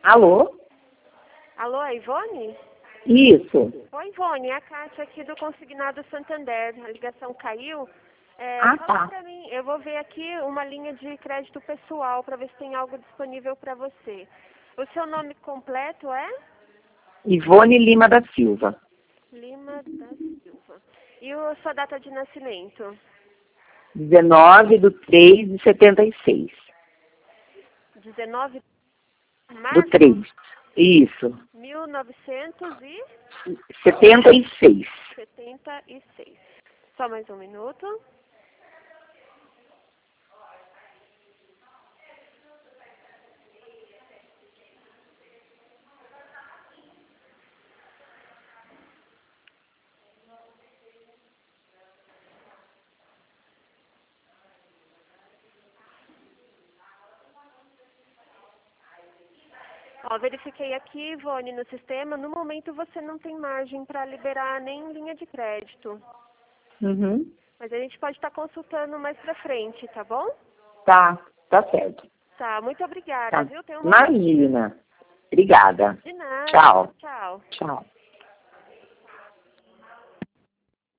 Alô? Alô, é Ivone? Isso. Oi, Ivone, é a Kátia aqui do Consignado Santander. A ligação caiu. Ah, Fala tá. pra mim, eu vou ver aqui uma linha de crédito pessoal para ver se tem algo disponível para você. O seu nome completo é? Ivone Lima da Silva. Lima da Silva. E a sua data de nascimento? 19/3/76. 19 de Do março 3. Isso. 1976. 76. Só mais um minuto. Ó, verifiquei aqui, Ivone, no sistema. No momento você não tem margem para liberar nem linha de crédito. Uhum. Mas a gente pode estar consultando mais pra frente, tá bom? Tá certo. Tá, muito obrigada, Tá. viu? Tenha uma boa dia. Imagina. Obrigada. De nada. Tchau. Tchau. Tchau.